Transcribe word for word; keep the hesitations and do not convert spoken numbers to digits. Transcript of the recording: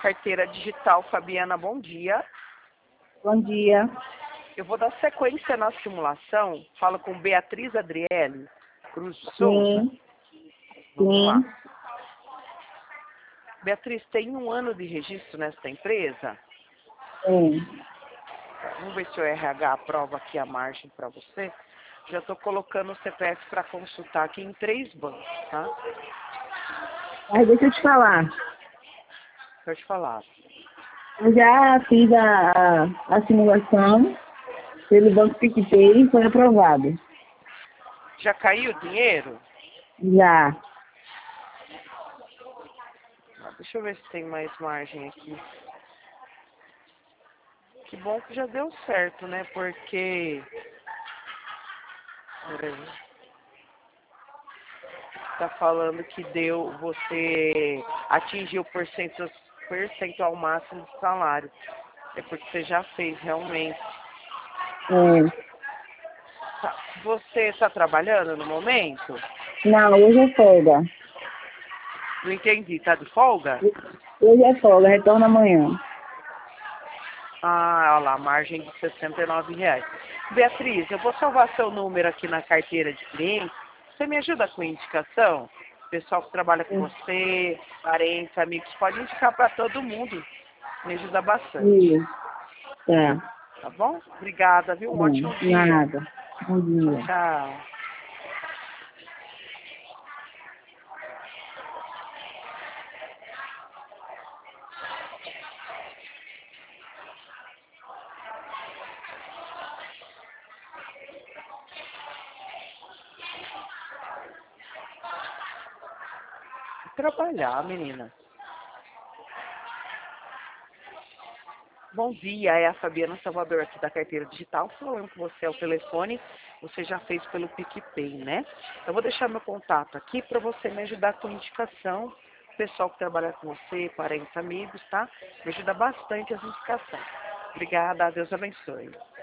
Carteira Digital, Fabiana, bom dia. Bom dia. Eu vou dar sequência na simulação. Falo com Beatriz Adriele Cruz de Souza. Sim. Vamos Sim. lá. Beatriz, tem um ano de registro nessa empresa? Sim. Vamos ver se o R H aprova aqui a margem para você. Já estou colocando o C P F para consultar aqui em três bancos, tá? Mas deixa eu te falar. Pode falar. Eu já fiz a, a, a simulação pelo Banco PicPay e foi aprovado. Já caiu o dinheiro? Já. Ah, deixa eu ver se tem mais margem aqui. Que bom que já deu certo, né? Porque... Peraí. Tá falando que deu, você atingiu o percento, percentual máximo do salário. É porque você já fez realmente. É. Tá. Você está trabalhando no momento? Não, hoje é folga. Não entendi, tá de folga? Hoje é folga, retorno amanhã. Ah, olha lá, margem de sessenta e nove reais. Beatriz, eu vou salvar seu número aqui na carteira de cliente. Você me ajuda com indicação? Pessoal que trabalha com você, parentes, amigos, pode indicar para todo mundo. Me ajuda bastante. Sim. Tá. Tá bom? Obrigada, viu? Tá Um bom. ótimo dia. Nada. Bom Tchau, dia. tchau. Trabalhar, menina. Bom dia, é a Fabiana Salvador aqui da Carteira Digital, falando com você ao telefone. Você já fez pelo PicPay, né? Eu vou deixar meu contato aqui para você me ajudar com indicação. Pessoal que trabalha com você, parentes, amigos, tá? Me ajuda bastante as indicações. Obrigada, Deus abençoe.